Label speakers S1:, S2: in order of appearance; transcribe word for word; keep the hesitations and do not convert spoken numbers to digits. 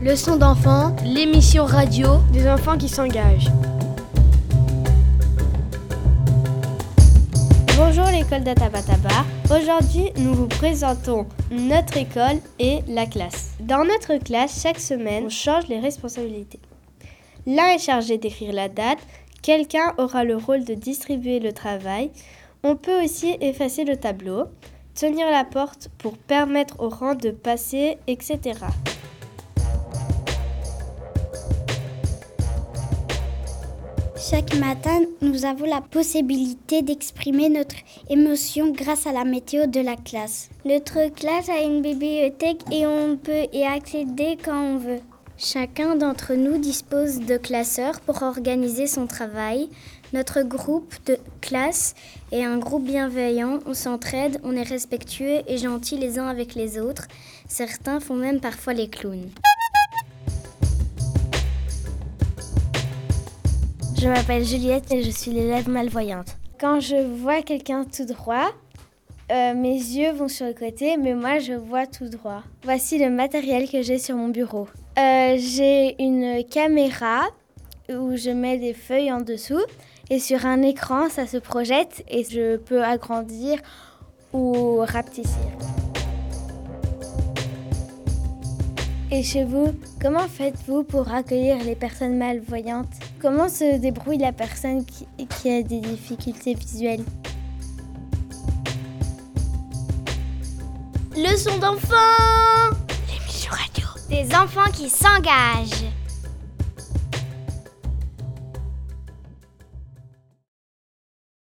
S1: Leçon d'enfants, l'émission radio des enfants qui s'engagent. Bonjour l'école d'Atabataba. Aujourd'hui, nous vous présentons notre école et la classe. Dans notre classe, chaque semaine, on change les responsabilités. L'un est chargé d'écrire la date, quelqu'un aura le rôle de distribuer le travail. On peut aussi effacer le tableau, tenir la porte pour permettre aux rangs de passer, et cetera.
S2: Chaque matin, nous avons la possibilité d'exprimer notre émotion grâce à la météo de la classe. Notre classe a une bibliothèque et on peut y accéder quand on veut. Chacun d'entre nous dispose de classeurs pour organiser son travail. Notre groupe de classe est un groupe bienveillant, on s'entraide, on est respectueux et gentils les uns avec les autres. Certains font même parfois les clowns.
S3: Je m'appelle Juliette et je suis l'élève malvoyante. Quand je vois quelqu'un tout droit, euh, mes yeux vont sur le côté, mais moi je vois tout droit. Voici le matériel que j'ai sur mon bureau. Euh, j'ai une caméra où je mets des feuilles en dessous et sur un écran ça se projette et je peux agrandir ou rapetissir. Et chez vous, comment faites-vous pour accueillir les personnes malvoyantes ? Comment se débrouille la personne qui, qui a des difficultés visuelles ?
S4: Leçon d'enfants,
S1: l'émission radio
S4: des enfants qui s'engagent.